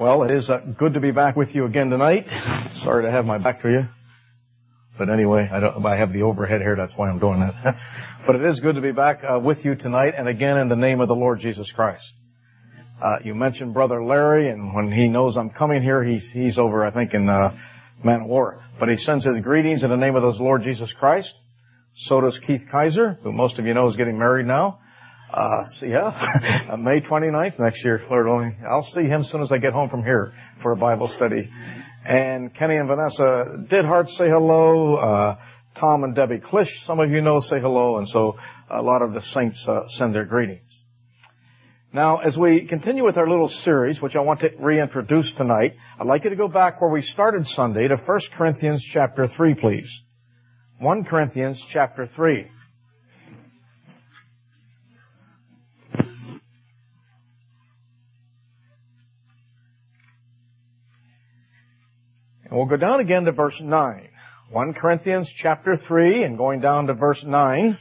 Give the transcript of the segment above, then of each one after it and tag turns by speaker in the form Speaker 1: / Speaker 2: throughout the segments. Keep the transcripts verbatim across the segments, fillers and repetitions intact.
Speaker 1: Well, it is uh, good to be back with you again tonight. Sorry to have my back to you. But anyway, I, don't, I have the overhead here, that's why I'm doing that. But it is good to be back uh, with you tonight, and again in the name of the Lord Jesus Christ. Uh, you mentioned Brother Larry, and when he knows I'm coming here, he's, he's over, I think, in uh, Man of War. But he sends his greetings in the name of the Lord Jesus Christ. So does Keith Kaiser, who most of you know is getting married now. Uh, so yeah, May twenty-ninth next year, Lord willing. I'll see him as soon as I get home from here for a Bible study. And Kenny and Vanessa Didhart say hello. Uh, Tom and Debbie Klish, some of you know, say hello. And so a lot of the saints uh, send their greetings. Now, as we continue with our little series, which I want to reintroduce tonight, I'd like you to go back where we started Sunday to First Corinthians chapter three, please. First Corinthians chapter three. And we'll go down again to verse nine. First Corinthians chapter three and going down to verse nine.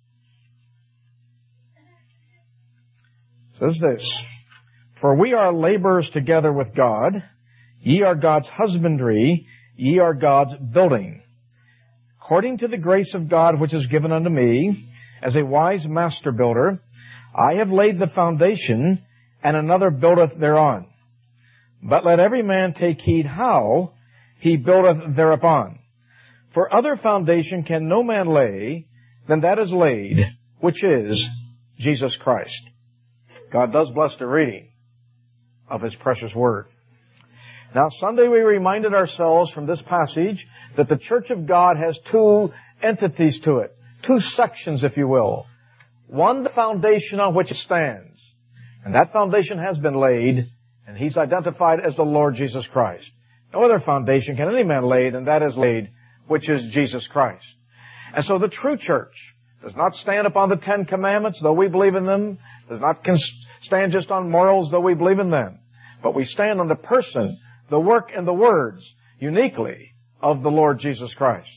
Speaker 1: It says this, "For we are laborers together with God. Ye are God's husbandry. Ye are God's building. According to the grace of God which is given unto me, as a wise master builder, I have laid the foundation, and another buildeth thereon. But let every man take heed how he buildeth thereupon. For other foundation can no man lay than that is laid, which is Jesus Christ." God does bless the reading of His precious Word. Now, Sunday we reminded ourselves from this passage that the Church of God has two entities to it, two sections, if you will. One, the foundation on which it stands. And that foundation has been laid, and He's identified as the Lord Jesus Christ. No other foundation can any man lay than that is laid, which is Jesus Christ. And so the true church does not stand upon the Ten Commandments, though we believe in them, does not stand just on morals, though we believe in them, but we stand on the person, the work, and the words, uniquely, of the Lord Jesus Christ.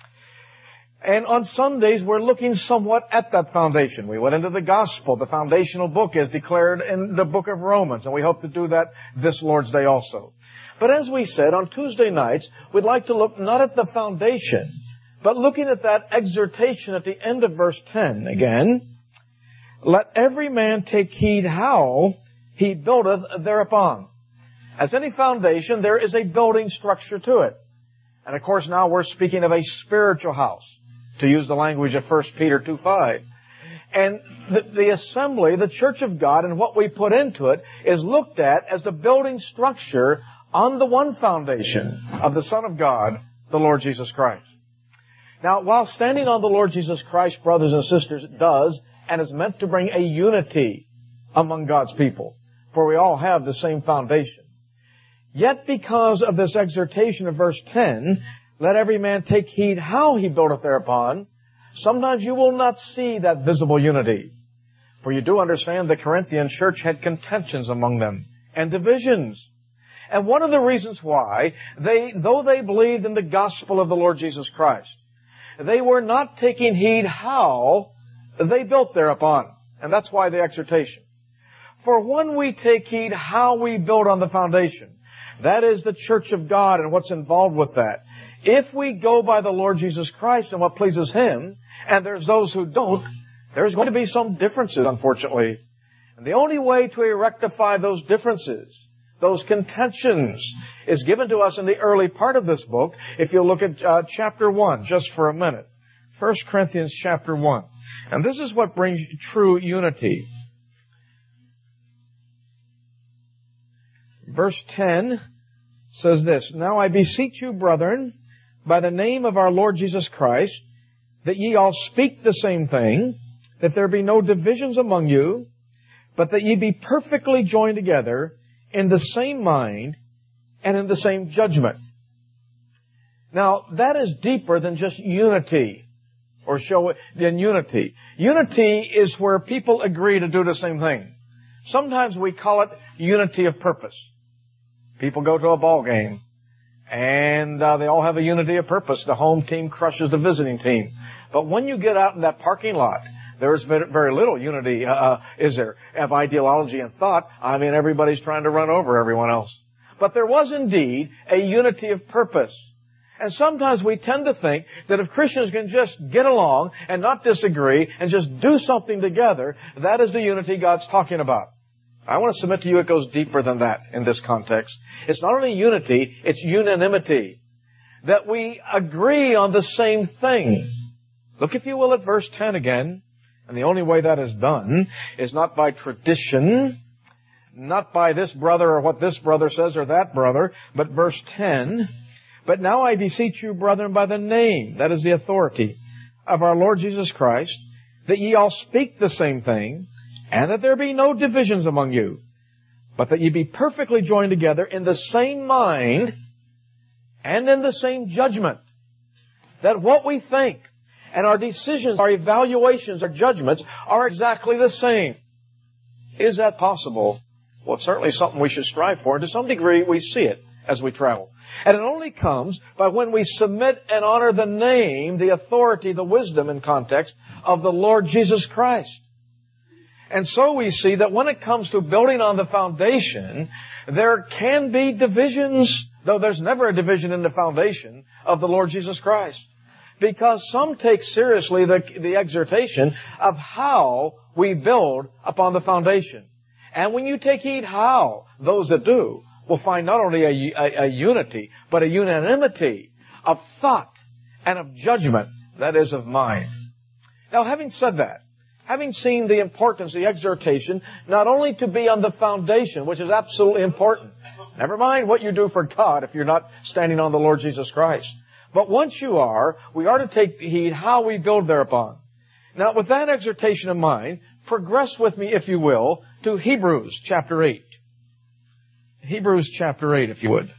Speaker 1: And on Sundays, we're looking somewhat at that foundation. We went into the gospel, the foundational book as declared in the book of Romans, and we hope to do that this Lord's Day also. But as we said, on Tuesday nights, we'd like to look not at the foundation, but looking at that exhortation at the end of verse ten again. "Let every man take heed how he buildeth thereupon." As any foundation, there is a building structure to it. And of course now we're speaking of a spiritual house, to use the language of First Peter two five. And the, the assembly, the church of God, and what we put into it is looked at as the building structure on the one foundation of the Son of God, the Lord Jesus Christ. Now, while standing on the Lord Jesus Christ, brothers and sisters, does and is meant to bring a unity among God's people, for we all have the same foundation. Yet because of this exhortation of verse ten, "Let every man take heed how he buildeth thereupon," sometimes you will not see that visible unity. For you do understand the Corinthian church had contentions among them and divisions. And one of the reasons why, they, though they believed in the gospel of the Lord Jesus Christ, they were not taking heed how they built thereupon. And that's why the exhortation. For when we take heed how we build on the foundation, that is the church of God and what's involved with that. If we go by the Lord Jesus Christ and what pleases Him, and there's those who don't, there's going to be some differences, unfortunately. And the only way to rectify those differences, those contentions, is given to us in the early part of this book. If you look at uh, chapter one, just for a minute. First Corinthians chapter one. And this is what brings true unity. Verse ten says this, "Now I beseech you, brethren, by the name of our Lord Jesus Christ, that ye all speak the same thing, that there be no divisions among you, but that ye be perfectly joined together in the same mind and in the same judgment." Now, that is deeper than just unity, or show than unity. Unity is where people agree to do the same thing. Sometimes we call it unity of purpose. People go to a ball game, and uh, they all have a unity of purpose. The home team crushes the visiting team. But when you get out in that parking lot, there is very little unity, uh, is there, of ideology and thought. I mean, everybody's trying to run over everyone else. But there was indeed a unity of purpose. And sometimes we tend to think that if Christians can just get along and not disagree and just do something together, that is the unity God's talking about. I want to submit to you it goes deeper than that in this context. It's not only unity, it's unanimity. That we agree on the same thing. Look, if you will, at verse ten again. And the only way that is done is not by tradition, not by this brother or what this brother says or that brother, but verse ten. But now I beseech you, brethren, by the name, that is the authority, of our Lord Jesus Christ, that ye all speak the same thing, and that there be no divisions among you, but that ye be perfectly joined together in the same mind and in the same judgment. That what we think and our decisions, our evaluations, our judgments are exactly the same. Is that possible? Well, it's certainly something we should strive for. And to some degree, we see it as we travel. And it only comes by when we submit and honor the name, the authority, the wisdom in context of the Lord Jesus Christ. And so we see that when it comes to building on the foundation, there can be divisions, though there's never a division in the foundation of the Lord Jesus Christ. Because some take seriously the, the exhortation of how we build upon the foundation. And when you take heed how, those that do will find not only a, a, a unity, but a unanimity of thought and of judgment, that is of mind. Now, having said that, having seen the importance, the exhortation, not only to be on the foundation, which is absolutely important. Never mind what you do for God if you're not standing on the Lord Jesus Christ. But once you are, we are to take heed how we build thereupon. Now, with that exhortation in mind, progress with me, if you will, to Hebrews chapter eight. Hebrews chapter eight, if you would.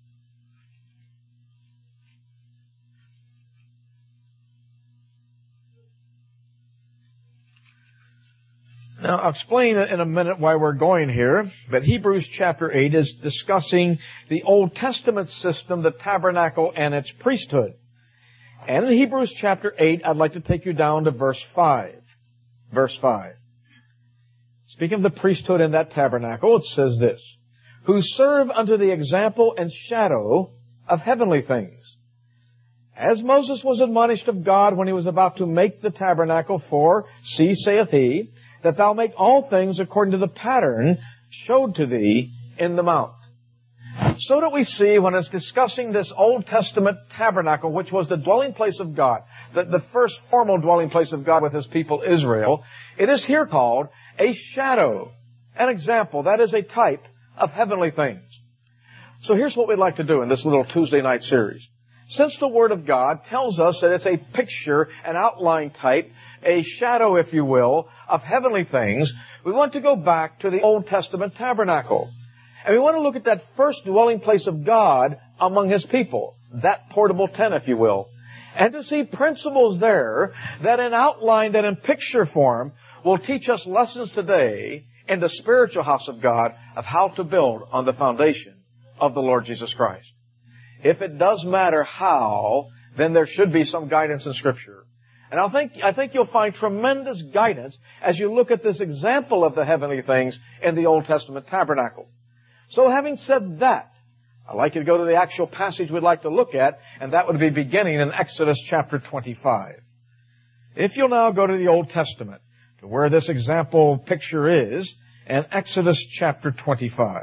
Speaker 1: Now, I'll explain in a minute why we're going here, but Hebrews chapter eight is discussing the Old Testament system, the tabernacle, and its priesthood. And in Hebrews chapter eight, I'd like to take you down to verse five. Verse five. Speaking of the priesthood and that tabernacle, it says this: who serve unto the example and shadow of heavenly things. As Moses was admonished of God when he was about to make the tabernacle, for, see, saith he, that thou make all things according to the pattern showed to thee in the mount. So that we see when it's discussing this Old Testament tabernacle, which was the dwelling place of God, the, the first formal dwelling place of God with His people Israel, it is here called a shadow, an example, that is a type of heavenly things. So here's what we'd like to do in this little Tuesday night series. Since the Word of God tells us that it's a picture, an outline type, a shadow, if you will, of heavenly things, we want to go back to the Old Testament tabernacle. And we want to look at that first dwelling place of God among His people, that portable tent, if you will, and to see principles there that in outline, that in picture form, will teach us lessons today in the spiritual house of God of how to build on the foundation of the Lord Jesus Christ. If it does matter how, then there should be some guidance in Scripture. And I think, I think you'll find tremendous guidance as you look at this example of the heavenly things in the Old Testament tabernacle. So having said that, I'd like you to go to the actual passage we'd like to look at, and that would be beginning in Exodus chapter twenty-five. If you'll now go to the Old Testament, to where this example picture is, and Exodus chapter twenty-five.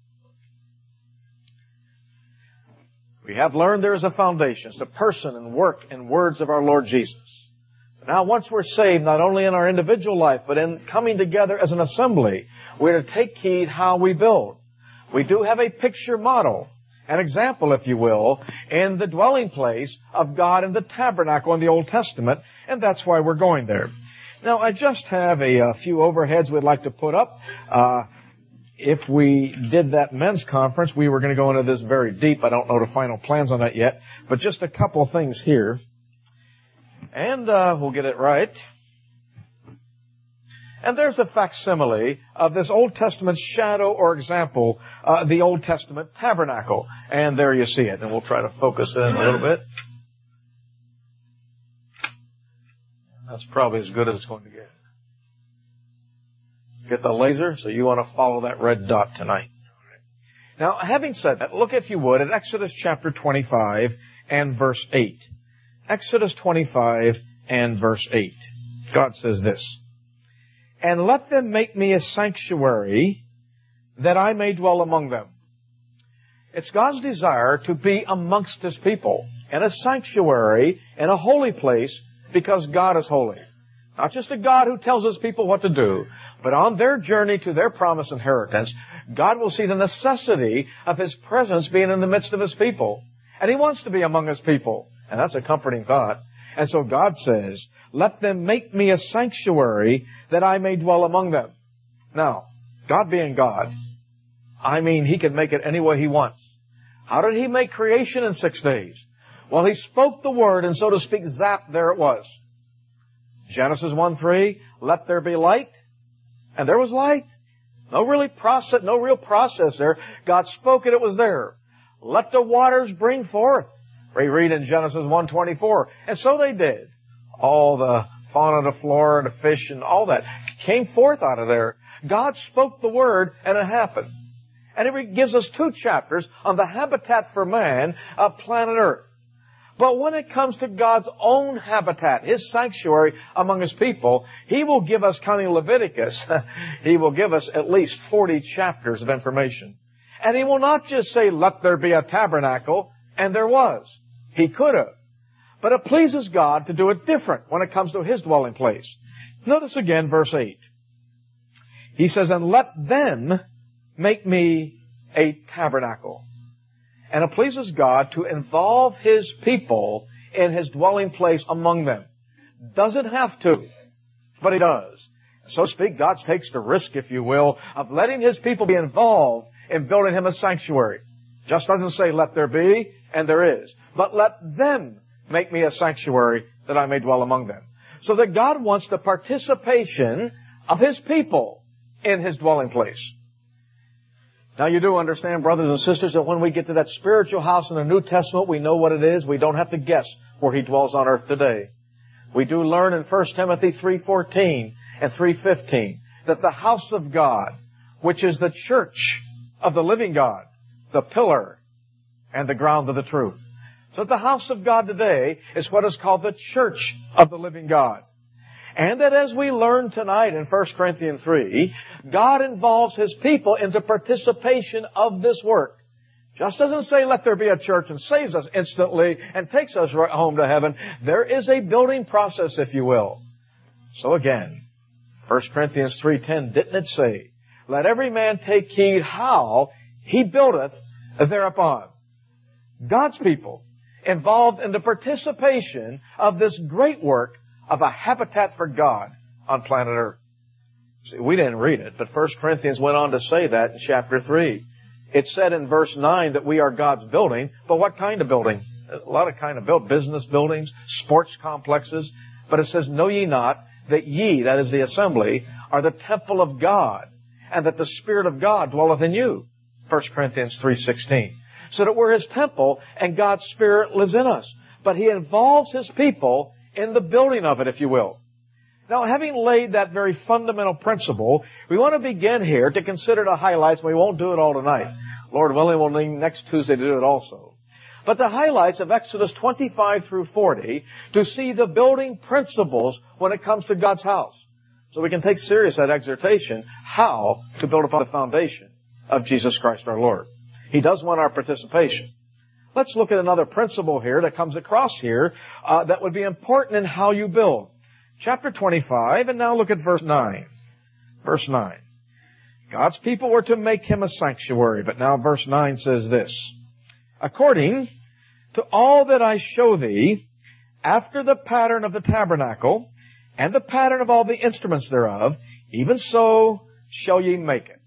Speaker 1: We have learned there is a foundation. It's the person and work and words of our Lord Jesus. Now, once we're saved, not only in our individual life, but in coming together as an assembly, we're to take heed how we build. We do have a picture model, an example, if you will, in the dwelling place of God in the tabernacle in the Old Testament, and that's why we're going there. Now, I just have a, a few overheads we'd like to put up. Uh, if we did that men's conference, we were going to go into this very deep. I don't know the final plans on that yet, but just a couple of things here. And uh, we'll get it right. And there's a facsimile of this Old Testament shadow or example, uh, the Old Testament tabernacle. And there you see it. And we'll try to focus in a little bit. That's probably as good as it's going to get. Get the laser, so you want to follow that red dot tonight. Now, having said that, look, if you would, at Exodus chapter twenty-five and verse eight. Exodus twenty-five and verse eight. God says this, "And let them make me a sanctuary, that I may dwell among them." It's God's desire to be amongst His people, in a sanctuary, in a holy place, because God is holy. Not just a God who tells His people what to do, but on their journey to their promised inheritance, God will see the necessity of His presence being in the midst of His people. And He wants to be among His people. And that's a comforting thought. And so God says, "Let them make me a sanctuary, that I may dwell among them." Now, God being God, I mean, He can make it any way He wants. How did He make creation in six days? Well, He spoke the word, and so to speak, zap, there it was. Genesis one three, "Let there be light," and there was light. No really process, no real process there. God spoke it, it was there. "Let the waters bring forth." We read in Genesis one twenty-four, and so they did. All the fauna, the flora, the fish, and all that came forth out of there. God spoke the word, and it happened. And it gives us two chapters on the habitat for man of planet Earth. But when it comes to God's own habitat, His sanctuary among His people, He will give us, counting Leviticus, He will give us at least forty chapters of information. And He will not just say, "Let there be a tabernacle," and there was. He could have. But it pleases God to do it different when it comes to His dwelling place. Notice again verse eight. He says, "And let them make me a tabernacle." And it pleases God to involve His people in His dwelling place among them. Doesn't have to, but He does. So to speak, God takes the risk, if you will, of letting His people be involved in building Him a sanctuary. Just doesn't say, "Let there be," and there is. But "let them make me a sanctuary, that I may dwell among them." So that God wants the participation of His people in His dwelling place. Now you do understand, brothers and sisters, that when we get to that spiritual house in the New Testament, we know what it is. We don't have to guess where He dwells on earth today. We do learn in First Timothy three fourteen and three fifteen that the house of God, which is the church of the living God, the pillar and the ground of the truth. So the house of God today is what is called the church of the living God. And that as we learn tonight in First Corinthians three, God involves His people into participation of this work. Just doesn't say, "Let there be a church," and saves us instantly and takes us right home to heaven. There is a building process, if you will. So again, First Corinthians three ten, didn't it say, "Let every man take heed how he buildeth thereupon"? God's people involved in the participation of this great work of a habitat for God on planet Earth. See, we didn't read it, but First Corinthians went on to say that in chapter three. It said in verse nine that we are God's building, but what kind of building? A lot of kind of build, business buildings, sports complexes, but it says, "Know ye not that ye," that is the assembly, "are the temple of God, and that the Spirit of God dwelleth in you." First Corinthians three sixteen. So that we're His temple, and God's Spirit lives in us. But He involves His people in the building of it, if you will. Now, having laid that very fundamental principle, we want to begin here to consider the highlights, and we won't do it all tonight. Lord willing, we'll need next Tuesday to do it also. But the highlights of Exodus twenty-five through forty to see the building principles when it comes to God's house. So we can take serious that exhortation, how to build upon the foundation of Jesus Christ our Lord. He does want our participation. Let's look at another principle here that comes across here uh, that would be important in how you build. Chapter twenty-five, and now look at verse nine. Verse nine. God's people were to make Him a sanctuary, but now verse nine says this. "According to all that I show thee, after the pattern of the tabernacle, and the pattern of all the instruments thereof, even so shall ye make it."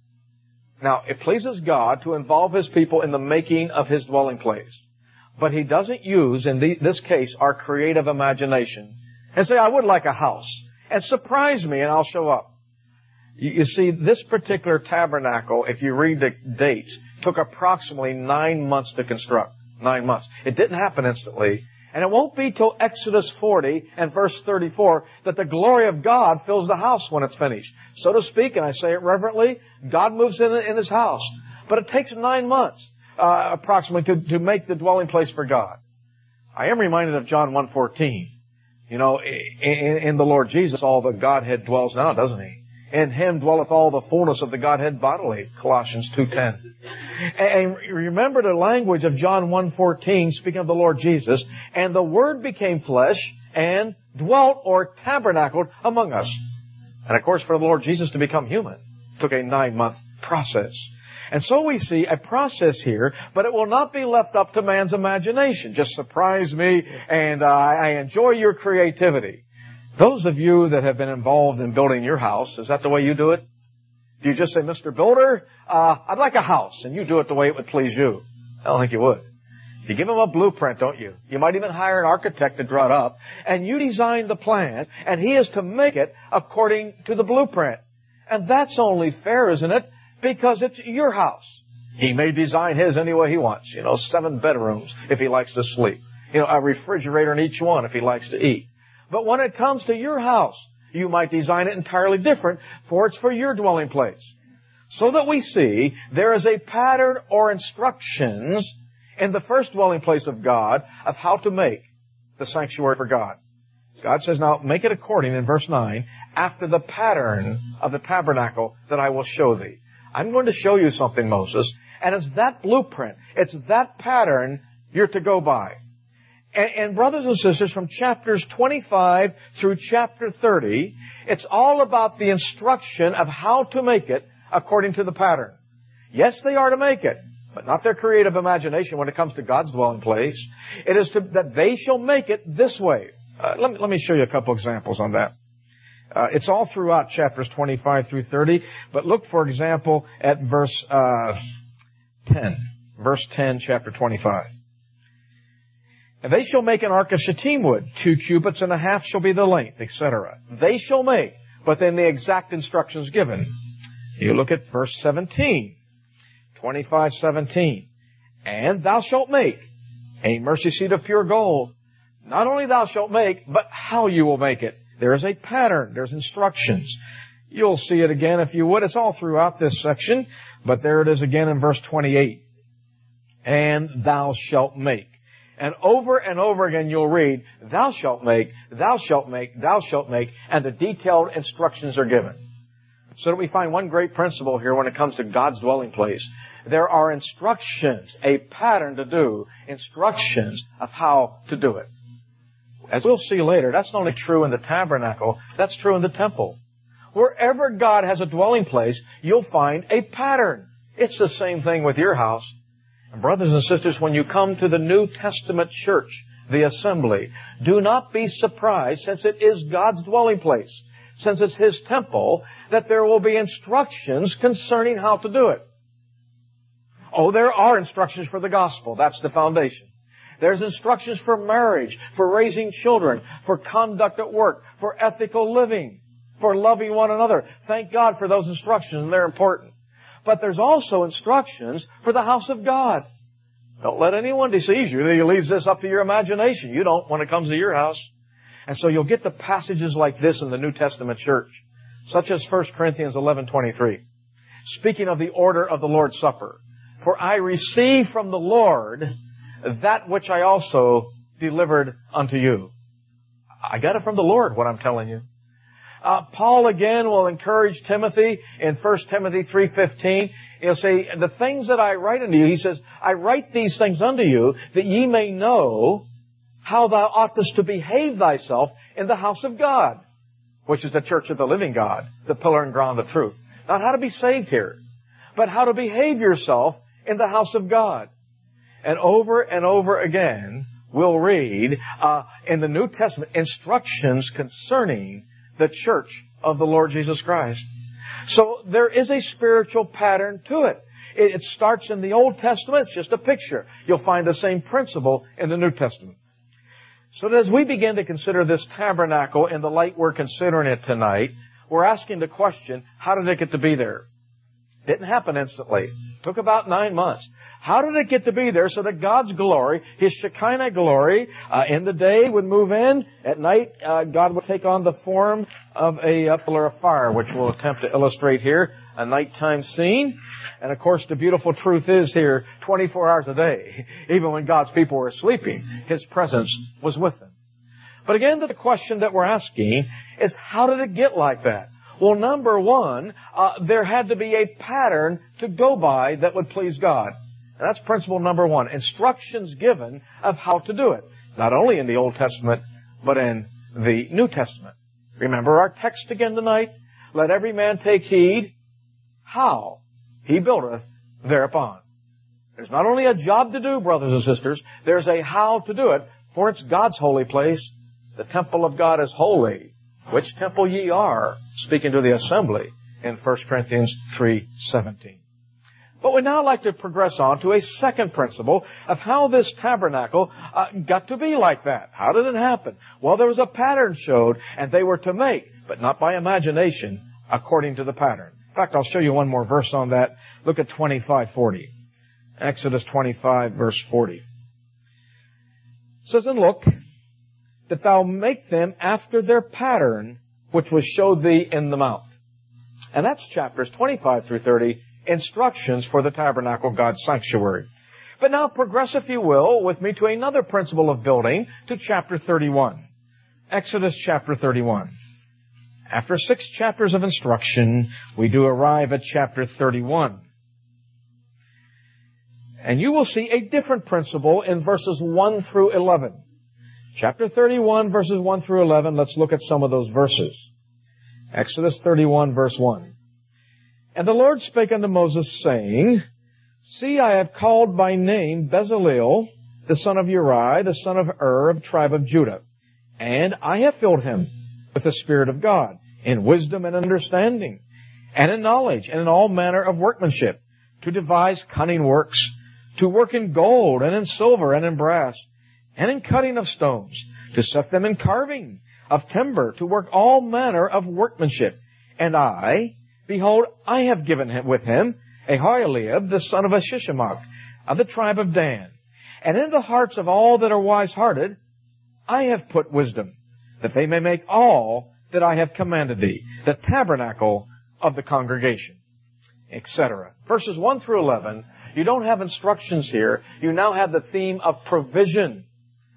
Speaker 1: Now, it pleases God to involve His people in the making of His dwelling place. But He doesn't use, in the, this case, our creative imagination and say, "I would like a house, and surprise me and I'll show up." You, you see, this particular tabernacle, if you read the dates, took approximately nine months to construct. Nine months. It didn't happen instantly. And it won't be till Exodus forty and verse thirty-four that the glory of God fills the house when it's finished. So to speak, and I say it reverently, God moves in in His house. But it takes nine months, uh, approximately, to, to make the dwelling place for God. I am reminded of John one fourteen. You know, in, in the Lord Jesus, all the Godhead dwells now, doesn't He? In Him dwelleth all the fullness of the Godhead bodily, Colossians two ten. And remember the language of John one fourteen, speaking of the Lord Jesus, and the Word became flesh and dwelt or tabernacled among us. And of course, for the Lord Jesus to become human, took a nine-month process. And so we see a process here, but it will not be left up to man's imagination. Just surprise me, and uh, I enjoy your creativity. Those of you that have been involved in building your house, is that the way you do it? Do you just say, Mister Builder, uh, I'd like a house, and you do it the way it would please you? I don't think you would. You give them a blueprint, don't you? You might even hire an architect to draw it up, and you design the plans, and he is to make it according to the blueprint. And that's only fair, isn't it? Because it's your house. He may design his any way he wants. You know, seven bedrooms if he likes to sleep. You know, a refrigerator in each one if he likes to eat. But when it comes to your house, you might design it entirely different, for it's for your dwelling place. So that we see there is a pattern or instructions in the first dwelling place of God of how to make the sanctuary for God. God says, now make it according, in verse nine, after the pattern of the tabernacle that I will show thee. I'm going to show you something, Moses, and it's that blueprint, it's that pattern you're to go by. And, and brothers and sisters, from chapters twenty-five through chapter thirty, it's all about the instruction of how to make it according to the pattern. Yes, they are to make it, but not their creative imagination when it comes to God's dwelling place. It is to, that they shall make it this way. Uh, let me, let me show you a couple examples on that. Uh, it's all throughout chapters twenty-five through thirty, but look, for example, at verse uh, ten. Verse ten, chapter twenty-five. And they shall make an ark of shittim wood. Two cubits and a half shall be the length, et cetera. They shall make, but then the exact instructions given. You look at verse seventeen. twenty-five seventeen. And thou shalt make a mercy seat of pure gold. Not only thou shalt make, but how you will make it. There is a pattern. There's instructions. You'll see it again if you would. It's all throughout this section, but there it is again in verse twenty-eight. And thou shalt make. And over and over again you'll read, thou shalt make, thou shalt make, thou shalt make, and the detailed instructions are given. So that we find one great principle here when it comes to God's dwelling place. There are instructions, a pattern to do, instructions of how to do it. As we'll see later, that's not only true in the tabernacle, that's true in the temple. Wherever God has a dwelling place, you'll find a pattern. It's the same thing with your house. And brothers and sisters, when you come to the New Testament church, the assembly, do not be surprised, since it is God's dwelling place, since it's His temple, that there will be instructions concerning how to do it. Oh, there are instructions for the gospel. That's the foundation. There's instructions for marriage, for raising children, for conduct at work, for ethical living, for loving one another. Thank God for those instructions, and they're important. But there's also instructions for the house of God. Don't let anyone deceive you that He leaves this up to your imagination. You don't when it comes to your house. And so you'll get the passages like this in the New Testament church, such as First Corinthians eleven twenty-three, speaking of the order of the Lord's Supper. For I received from the Lord that which I also delivered unto you. I got it from the Lord, what I'm telling you. Uh, Paul again will encourage Timothy in First Timothy three fifteen. He'll say, the things that I write unto you, he says, I write these things unto you that ye may know how thou oughtest to behave thyself in the house of God, which is the church of the living God, the pillar and ground of truth. Not how to be saved here, but how to behave yourself in the house of God. And over and over again, we'll read uh, in the New Testament instructions concerning the church of the Lord Jesus Christ. So there is a spiritual pattern to it. It, it starts in the Old Testament. It's just a picture. You'll find the same principle in the New Testament. So that as we begin to consider this tabernacle in the light we're considering it tonight, we're asking the question, how did it get to be there? Didn't happen instantly. Took about nine months. How did it get to be there so that God's glory, His Shekinah glory, uh, in the day would move in? At night, uh, God would take on the form of a uh, pillar of fire, which we'll attempt to illustrate here, a nighttime scene. And of course, the beautiful truth is here, twenty-four hours a day, even when God's people were sleeping, His presence was with them. But again, the question that we're asking is, how did it get like that? Well, number one, uh, there had to be a pattern to go by that would please God. And that's principle number one. Instructions given of how to do it. Not only in the Old Testament, but in the New Testament. Remember our text again tonight? Let every man take heed how he buildeth thereupon. There's not only a job to do, brothers and sisters, there's a how to do it, for it's God's holy place. The temple of God is holy, which temple ye are, speaking to the assembly in First Corinthians three seventeen. But we'd now like to progress on to a second principle of how this tabernacle uh, got to be like that. How did it happen? Well, there was a pattern showed, and they were to make, but not by imagination, according to the pattern. In fact, I'll show you one more verse on that. Look at twenty-five forty. Exodus twenty-five, verse forty. It says, "And look, that thou make them after their pattern, which was showed thee in the mount." And that's chapters twenty-five through thirty, instructions for the tabernacle, God's sanctuary. But now progress, if you will, with me to another principle of building, to chapter thirty-one. Exodus chapter thirty-one. After six chapters of instruction, we do arrive at chapter thirty-one. And you will see a different principle in verses one through eleven. Chapter thirty-one, verses one through eleven, let's look at some of those verses. Exodus thirty-one, verse one. "And the Lord spake unto Moses, saying, See, I have called by name Bezaleel, the son of Uri, the son of Ur, of the tribe of Judah. And I have filled him with the Spirit of God, in wisdom and understanding, and in knowledge, and in all manner of workmanship, to devise cunning works, to work in gold, and in silver, and in brass, and in cutting of stones, to set them in carving of timber, to work all manner of workmanship. And I, behold, I have given him with him Aholiab, the son of Ahishamach, of the tribe of Dan. And in the hearts of all that are wise-hearted, I have put wisdom, that they may make all that I have commanded thee, the tabernacle of the congregation," et cetera. Verses one through eleven, you don't have instructions here. You now have the theme of provision.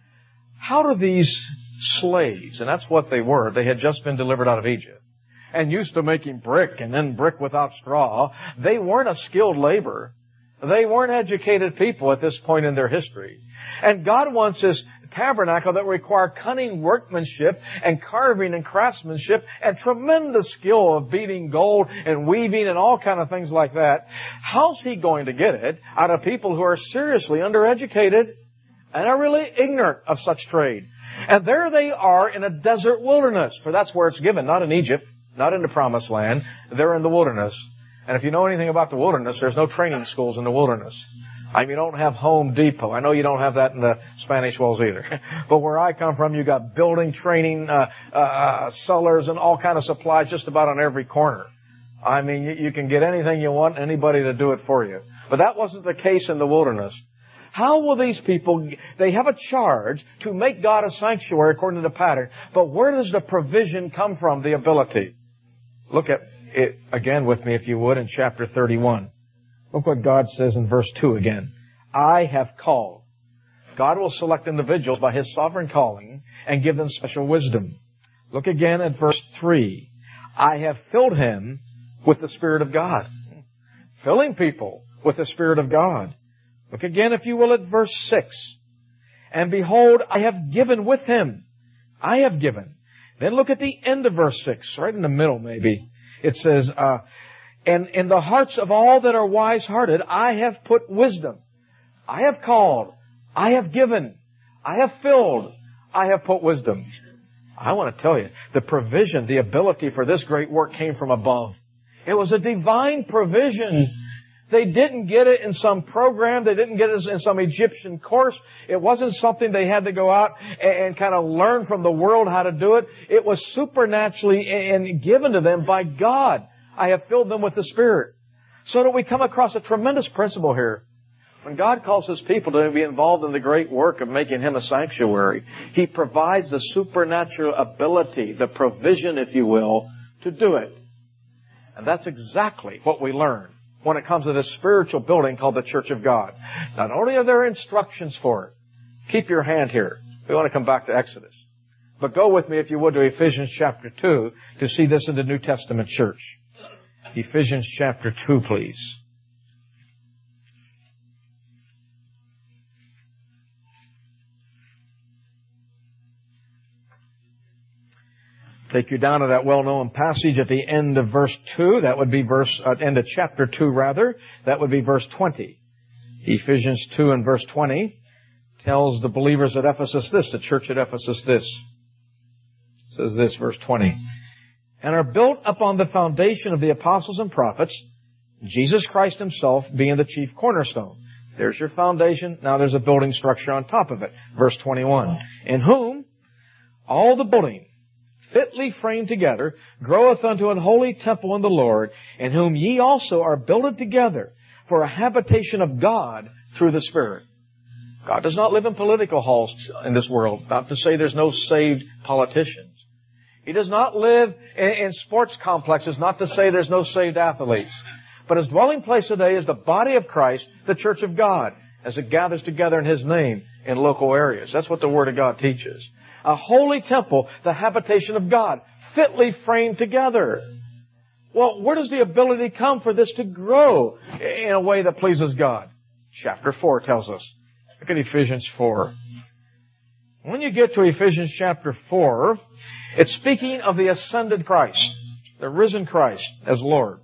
Speaker 1: How do these slaves, and that's what they were, they had just been delivered out of Egypt, and used to making brick, and then brick without straw. They weren't a skilled labor. They weren't educated people at this point in their history. And God wants this tabernacle that require cunning workmanship and carving and craftsmanship and tremendous skill of beating gold and weaving and all kind of things like that. How's He going to get it out of people who are seriously undereducated and are really ignorant of such trade? And there they are in a desert wilderness, for that's where it's given, not in Egypt, not in the Promised Land. They're in the wilderness. And if you know anything about the wilderness, there's no training schools in the wilderness. I mean, you don't have Home Depot. I know you don't have that in the Spanish Wells either. But where I come from, you got building, training, uh, uh, cellars, and all kind of supplies just about on every corner. I mean, you, you can get anything you want, anybody to do it for you. But that wasn't the case in the wilderness. How will these people, they have a charge to make God a sanctuary according to the pattern, but where does the provision come from, the ability? Look at it again with me, if you would, in chapter thirty-one. Look what God says in verse two again. I have called. God will select individuals by His sovereign calling and give them special wisdom. Look again at verse three. I have filled him with the Spirit of God. Filling people with the Spirit of God. Look again, if you will, at verse six. And behold, I have given with him. I have given. Then look at the end of verse six, right in the middle maybe. It says, uh, and in the hearts of all that are wise-hearted, I have put wisdom. I have called. I have given. I have filled. I have put wisdom. I want to tell you, the provision, the ability for this great work came from above. It was a divine provision. They didn't get it in some program. They didn't get it in some Egyptian course. It wasn't something they had to go out and kind of learn from the world how to do it. It was supernaturally and given to them by God. I have filled them with the Spirit. So that we come across a tremendous principle here. When God calls His people to be involved in the great work of making Him a sanctuary, He provides the supernatural ability, the provision, if you will, to do it. And that's exactly what we learn when it comes to this spiritual building called the Church of God. Not only are there instructions for it, keep your hand here. We want to come back to Exodus. But go with me, if you would, to Ephesians chapter two to see this in the New Testament church. Ephesians chapter two, please. Take you down to that well-known passage at the end of verse two. That would be verse, uh, end of chapter two, rather. That would be verse twenty. Ephesians two and verse twenty tells the believers at Ephesus this, the church at Ephesus this. It says this, verse twenty. And are built upon the foundation of the apostles and prophets, Jesus Christ Himself being the chief cornerstone. There's your foundation. Now there's a building structure on top of it. Verse twenty-one. In whom all the building, fitly framed together, groweth unto an holy temple in the Lord, in whom ye also are builded together for a habitation of God through the Spirit. God does not live in political halls in this world. Not to say there's no saved politicians. He does not live in, in sports complexes. Not to say there's no saved athletes. But His dwelling place today is the body of Christ, the church of God, as it gathers together in His name in local areas. That's what the Word of God teaches. A holy temple, the habitation of God, fitly framed together. Well, where does the ability come for this to grow in a way that pleases God? Chapter four tells us. Look at Ephesians four. When you get to Ephesians chapter four, it's speaking of the ascended Christ, the risen Christ as Lord.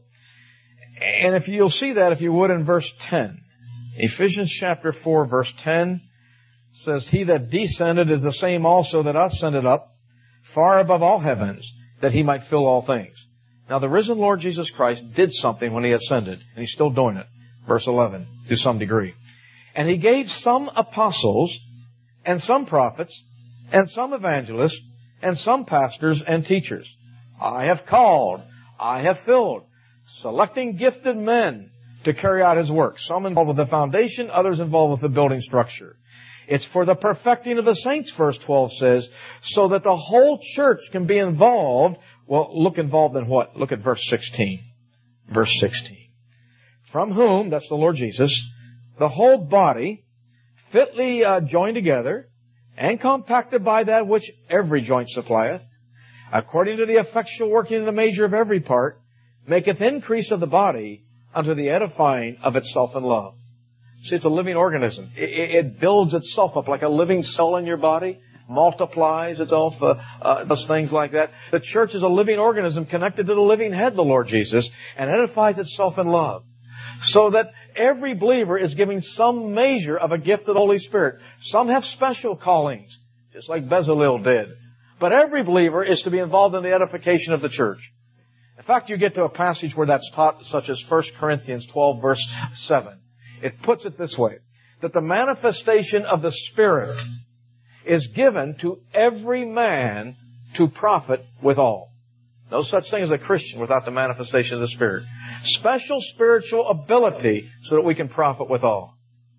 Speaker 1: And if you'll see that, if you would, in verse ten. Ephesians chapter four, verse ten says, He that descended is the same also that ascended up far above all heavens, that He might fill all things. Now the risen Lord Jesus Christ did something when He ascended, and He's still doing it. Verse eleven, to some degree. And He gave some apostles, and some prophets, and some evangelists, and some pastors and teachers. I have called, I have filled, selecting gifted men to carry out His work. Some involved with the foundation, others involved with the building structure. It's for the perfecting of the saints, verse twelve says, so that the whole church can be involved. Well, look involved in what? Look at verse sixteen. Verse sixteen. From whom, that's the Lord Jesus, the whole body, fitly uh, joined together, and compacted by that which every joint supplieth, according to the effectual working of the measure of every part, maketh increase of the body unto the edifying of itself in love. See, it's a living organism. It, it builds itself up like a living cell in your body, multiplies itself, uh, uh, does things like that. The church is a living organism connected to the living head, the Lord Jesus, and edifies itself in love. So that every believer is giving some measure of a gift of the Holy Spirit. Some have special callings, just like Bezalel did. But every believer is to be involved in the edification of the church. In fact, you get to a passage where that's taught, such as First Corinthians twelve, verse seven. It puts it this way, that the manifestation of the Spirit is given to every man to profit withal. No such thing as a Christian without the manifestation of the Spirit. Special spiritual ability so that we can profit withal.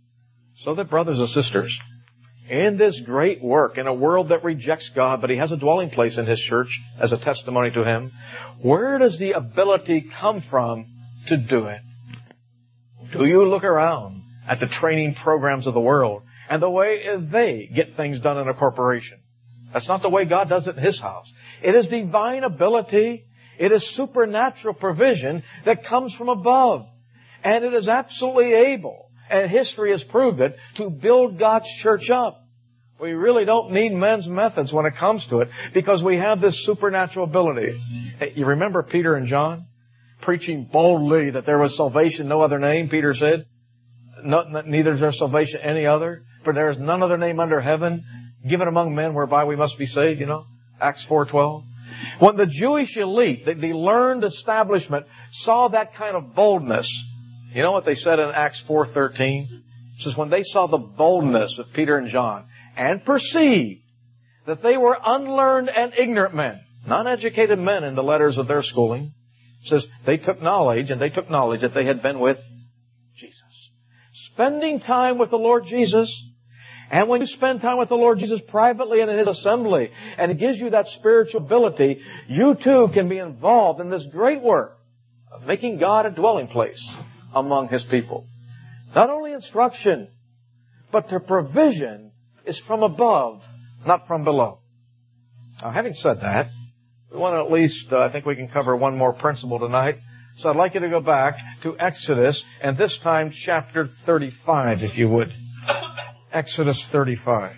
Speaker 1: So that, brothers and sisters, in this great work, in a world that rejects God, but He has a dwelling place in His church as a testimony to Him, where does the ability come from to do it? Do you look around at the training programs of the world and the way they get things done in a corporation? That's not the way God does it in His house. It is divine ability. It is supernatural provision that comes from above. And it is absolutely able, and history has proved it, to build God's church up. We really don't need men's methods when it comes to it because we have this supernatural ability. Hey, you remember Peter and John? Preaching boldly that there was salvation, no other name, Peter said. No, neither is there salvation any other, for there is none other name under heaven given among men whereby we must be saved, you know. Acts four twelve. When the Jewish elite, the, the learned establishment, saw that kind of boldness, you know what they said in Acts four thirteen? It says, when they saw the boldness of Peter and John and perceived that they were unlearned and ignorant men, non-educated men in the letters of their schooling, It says they took knowledge, and they took knowledge that they had been with Jesus. Spending time with the Lord Jesus. And when you spend time with the Lord Jesus privately and in His assembly, and it gives you that spiritual ability, you too can be involved in this great work of making God a dwelling place among His people. Not only instruction, but the provision is from above, not from below. Now, having said that, we want to at least, uh, I think we can cover one more principle tonight. So I'd like you to go back to Exodus, and this time chapter thirty-five, if you would. Exodus thirty-five.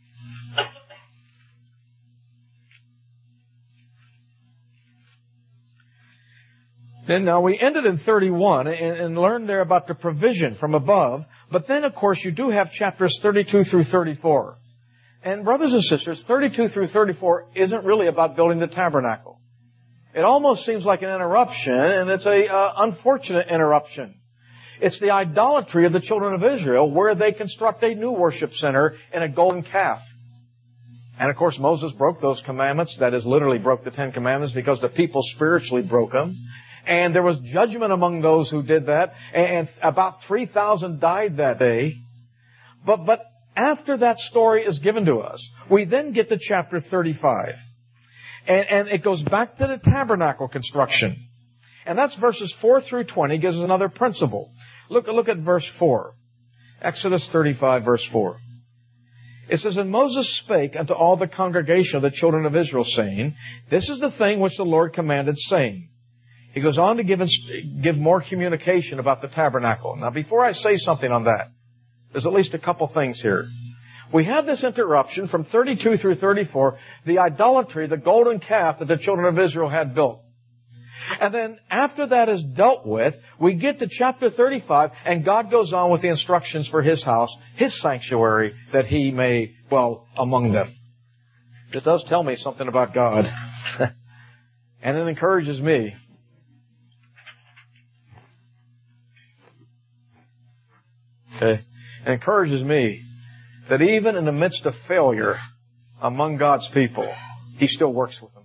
Speaker 1: And now we ended in thirty-one and, and learned there about the provision from above. But then, of course, you do have chapters thirty-two through thirty-four. And brothers and sisters, thirty-two through thirty-four isn't really about building the tabernacle. It almost seems like an interruption, and it's a uh, unfortunate interruption. It's the idolatry of the children of Israel, where they construct a new worship center in a golden calf. And of course, Moses broke those commandments. That is, literally broke the Ten Commandments, because the people spiritually broke them. And there was judgment among those who did that. And about three thousand died that day. But, but after that story is given to us, we then get to chapter thirty-five. And, and it goes back to the tabernacle construction. And that's verses four through twenty, gives us another principle. Look, look at verse four. Exodus thirty-five, verse four. It says, And Moses spake unto all the congregation of the children of Israel, saying, This is the thing which the Lord commanded, saying. He goes on to give, give more communication about the tabernacle. Now, before I say something on that, there's at least a couple things here. We have this interruption from thirty-two through thirty-four, the idolatry, the golden calf that the children of Israel had built. And then after that is dealt with, we get to chapter thirty-five, and God goes on with the instructions for His house, His sanctuary, that He may dwell among them. It does tell me something about God. And it encourages me. Okay? It encourages me that even in the midst of failure among God's people, He still works with them.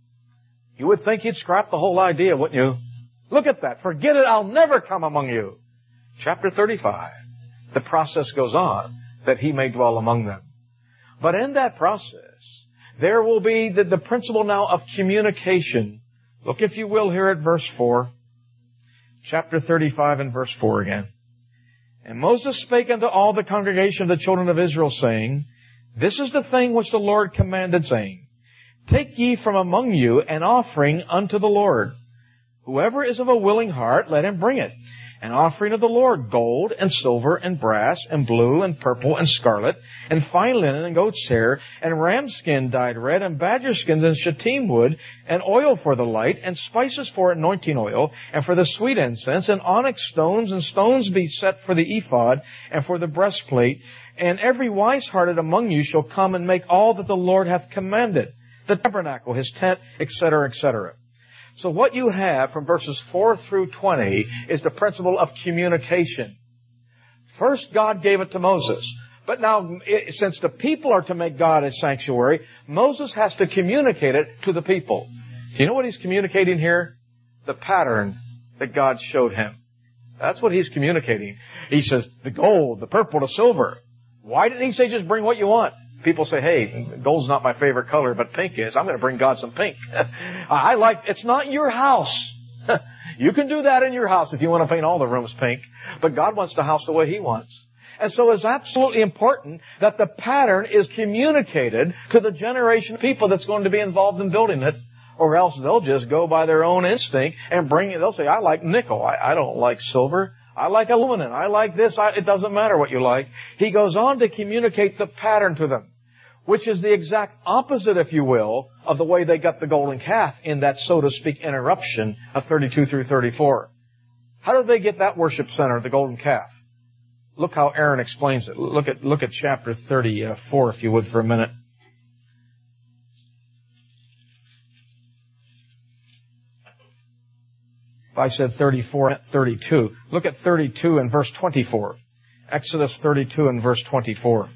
Speaker 1: You would think He'd scrap the whole idea, wouldn't you? Look at that. Forget it. I'll never come among you. Chapter thirty-five. The process goes on that He may dwell among them. But in that process, there will be the, the principle now of communication. Look, if you will, here at verse four. Chapter thirty-five and verse four again. And Moses spake unto all the congregation of the children of Israel, saying, This is the thing which the Lord commanded, saying, Take ye from among you an offering unto the Lord. Whoever is of a willing heart, let him bring it. An offering of the Lord, gold and silver and brass and blue and purple and scarlet and fine linen and goat's hair and ram skin dyed red and badger skins and shittim wood and oil for the light and spices for anointing oil and for the sweet incense and onyx stones and stones be set for the ephod and for the breastplate. And every wise-hearted among you shall come and make all that the Lord hath commanded. The tabernacle, His tent, et cetera, et cetera. So what you have from verses four through twenty is the principle of communication. First, God gave it to Moses. But now, since the people are to make God a sanctuary, Moses has to communicate it to the people. Do you know what he's communicating here? The pattern that God showed him. That's what he's communicating. He says, the gold, the purple, the silver. Why didn't He say just bring what you want? People say, hey, gold's not my favorite color, but pink is. I'm going to bring God some pink. I like, it's not your house. You can do that in your house if you want to paint all the rooms pink. But God wants the house the way He wants. And so it's absolutely important that the pattern is communicated to the generation of people that's going to be involved in building it. Or else they'll just go by their own instinct and bring it. They'll say, I like nickel. I, I don't like silver. I like aluminum. I like this. I, it doesn't matter what you like. He goes on to communicate the pattern to them, which is the exact opposite, if you will, of the way they got the golden calf in that, so to speak, interruption of thirty-two through thirty-four. How did they get that worship center, the golden calf? Look how Aaron explains it. Look at, look at chapter thirty-four, if you would, for a minute. I said thirty-four, thirty-two. Look at thirty-two and verse twenty-four. Exodus thirty-two and verse twenty-four.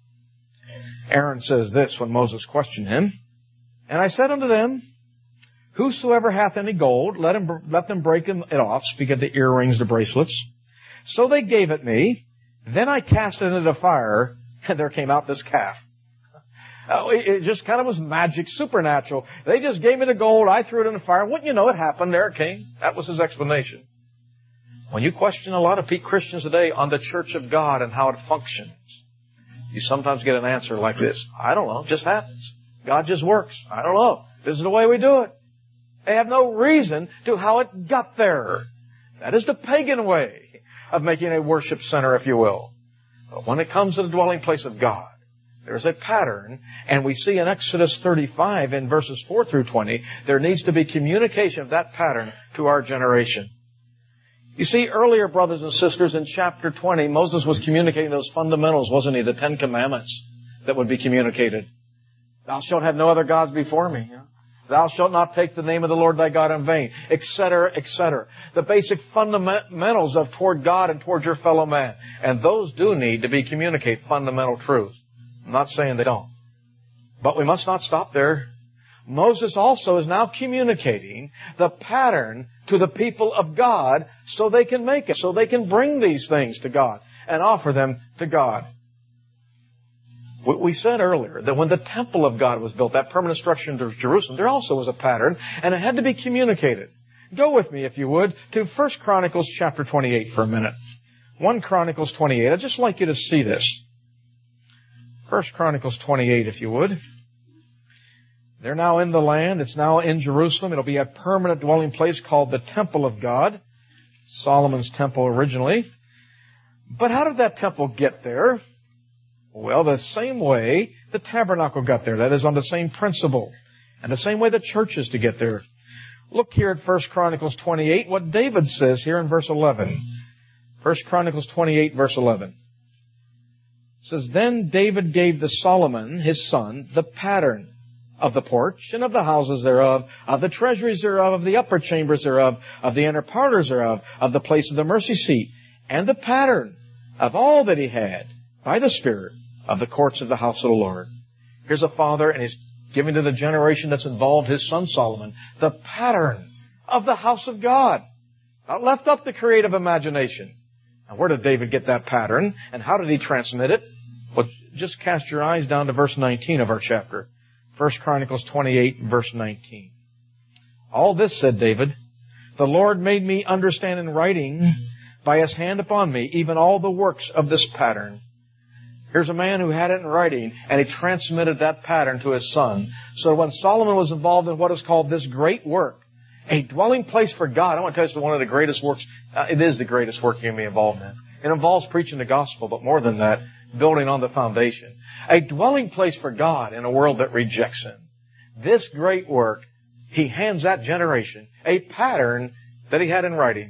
Speaker 1: Aaron says this when Moses questioned him. And I said unto them, Whosoever hath any gold, let him, let them break it off, speak of the earrings, the bracelets. So they gave it me. Then I cast it into the fire, and there came out this calf. Oh, it just kind of was magic, supernatural. They just gave me the gold, I threw it in the fire. Wouldn't you know it happened, there it came. That was his explanation. When you question a lot of Christians today on the church of God and how it functions, you sometimes get an answer like this. I don't know, it just happens. God just works. I don't know. This is the way we do it. They have no reason to how it got there. That is the pagan way of making a worship center, if you will. But when it comes to the dwelling place of God, there's a pattern, and we see in Exodus thirty-five in verses four through twenty, there needs to be communication of that pattern to our generation. You see, earlier, brothers and sisters, in chapter twenty, Moses was communicating those fundamentals, wasn't he? The Ten Commandments that would be communicated. Thou shalt have no other gods before me. Thou shalt not take the name of the Lord thy God in vain, et cetera, et cetera. The basic fundamentals of toward God and toward your fellow man. And those do need to be communicated, fundamental truths. I'm not saying they don't. But we must not stop there. Moses also is now communicating the pattern to the people of God so they can make it, so they can bring these things to God and offer them to God. We said earlier that when the temple of God was built, that permanent structure in Jerusalem, there also was a pattern, and it had to be communicated. Go with me, if you would, to First Chronicles chapter twenty-eight for a minute. First Chronicles twenty-eight. I'd just like you to see this. First Chronicles twenty-eight, if you would. They're now in the land. It's now in Jerusalem. It'll be a permanent dwelling place called the Temple of God. Solomon's temple originally. But how did that temple get there? Well, the same way the tabernacle got there. That is, on the same principle. And the same way the church is to get there. Look here at First Chronicles twenty-eight, what David says here in verse eleven. First Chronicles twenty-eight, verse eleven. It says, Then David gave to Solomon, his son, the pattern of the porch, and of the houses thereof, of the treasuries thereof, of the upper chambers thereof, of the inner parlors thereof, of the place of the mercy seat, and the pattern of all that he had, by the Spirit, of the courts of the house of the Lord. Here's a father, and he's giving to the generation that's involved, his son Solomon, the pattern of the house of God. Not left up to creative imagination. Now, where did David get that pattern, and how did he transmit it? Well, just cast your eyes down to verse nineteen of our chapter. First Chronicles twenty-eight, verse nineteen. All this, said David, the Lord made me understand in writing by his hand upon me, even all the works of this pattern. Here's a man who had it in writing, and he transmitted that pattern to his son. So when Solomon was involved in what is called this great work, a dwelling place for God, I want to tell you, it's one of the greatest works. Uh, it is the greatest work you can be involved in. It involves preaching the gospel, but more than that, building on the foundation. A dwelling place for God in a world that rejects Him. This great work, He hands that generation a pattern that He had in writing.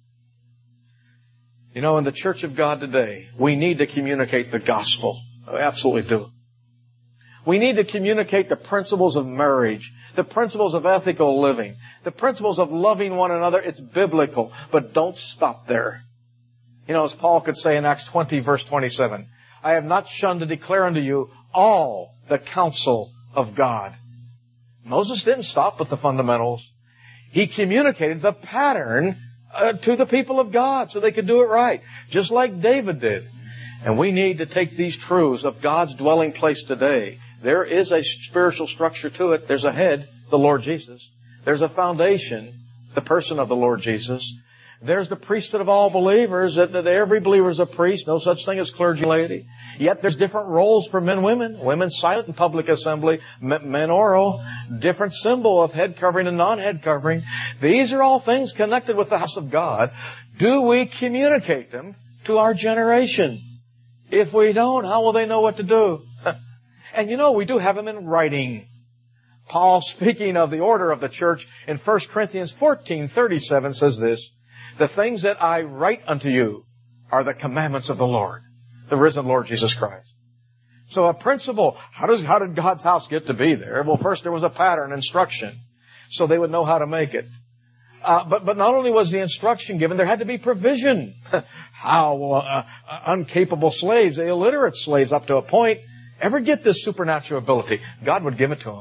Speaker 1: You know, in the church of God today, we need to communicate the gospel. We absolutely do. We need to communicate the principles of marriage, the principles of ethical living, the principles of loving one another. It's biblical, but don't stop there. You know, as Paul could say in Acts twenty, verse twenty-seven, I have not shunned to declare unto you all the counsel of God. Moses didn't stop with the fundamentals. He communicated the pattern uh, to the people of God so they could do it right, just like David did. And we need to take these truths of God's dwelling place today. There is a spiritual structure to it. There's a head, the Lord Jesus. There's a foundation, the person of the Lord Jesus. There's the priesthood of all believers, that, that every believer is a priest, no such thing as clergy laity. Yet there's different roles for men and women. Women silent in public assembly, men oral, different symbol of head covering and non-head covering. These are all things connected with the house of God. Do we communicate them to our generation? If we don't, how will they know what to do? And you know, we do have them in writing. Paul, speaking of the order of the church in First Corinthians fourteen thirty-seven, says this, the things that I write unto you are the commandments of the Lord, the risen Lord Jesus Christ. So a principle, how does, how did God's house get to be there? Well, first there was a pattern, instruction, so they would know how to make it. Uh, but, but not only was the instruction given, there had to be provision. How uh, uh, incapable slaves, illiterate slaves up to a point, ever get this supernatural ability? God would give it to them.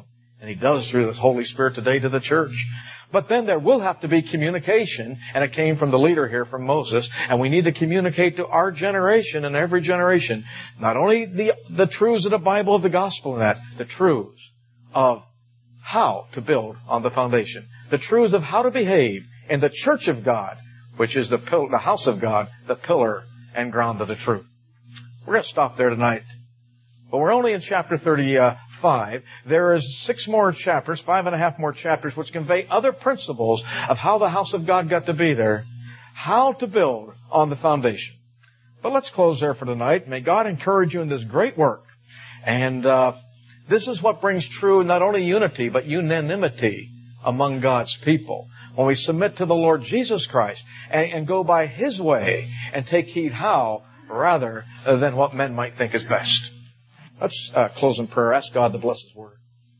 Speaker 1: And He does through the Holy Spirit today to the church. But then there will have to be communication, and it came from the leader here, from Moses, and we need to communicate to our generation and every generation, not only the, the truths of the Bible, of the gospel and that, the truths of how to build on the foundation, the truths of how to behave in the church of God, which is the, pil- the house of God, the pillar and ground of the truth. We're going to stop there tonight. But we're only in chapter thirty-five. There is six more chapters, five and a half more chapters, which convey other principles of how the house of God got to be there, how to build on the foundation. But let's close there for tonight. May God encourage you in this great work. And uh, this is what brings true not only unity, but unanimity among God's people. When we submit to the Lord Jesus Christ and, and go by His way and take heed how, rather than what men might think is best. Let's uh, close in prayer. Ask God to bless His Word.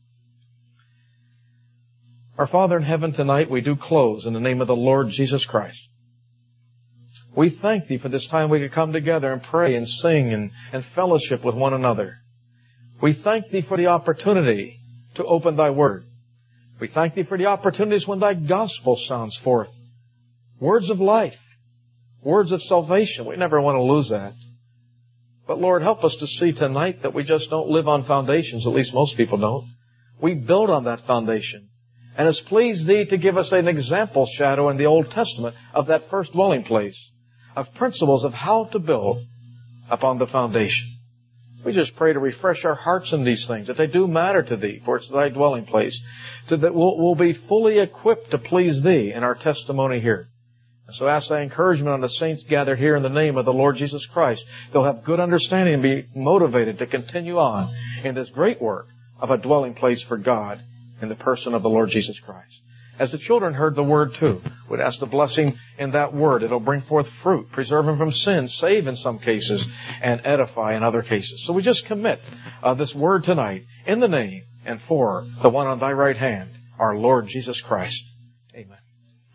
Speaker 1: Our Father in heaven, tonight we do close in the name of the Lord Jesus Christ. We thank Thee for this time we could come together and pray and sing and, and fellowship with one another. We thank Thee for the opportunity to open Thy Word. We thank Thee for the opportunities when Thy gospel sounds forth. Words of life. Words of salvation. We never want to lose that. But Lord, help us to see tonight that we just don't live on foundations, at least most people don't. We build on that foundation. And it's pleased Thee to give us an example shadow in the Old Testament of that first dwelling place, of principles of how to build upon the foundation. We just pray to refresh our hearts in these things, that they do matter to Thee, for it's Thy dwelling place, so that we'll, we'll be fully equipped to please Thee in our testimony here. So ask Thy encouragement on the saints gathered here in the name of the Lord Jesus Christ. They'll have good understanding and be motivated to continue on in this great work of a dwelling place for God in the person of the Lord Jesus Christ. As the children heard the Word too, we'd ask the blessing in that Word. It'll bring forth fruit, preserve them from sin, save in some cases, and edify in other cases. So we just commit uh, this Word tonight in the name and for the one on Thy right hand, our Lord Jesus Christ.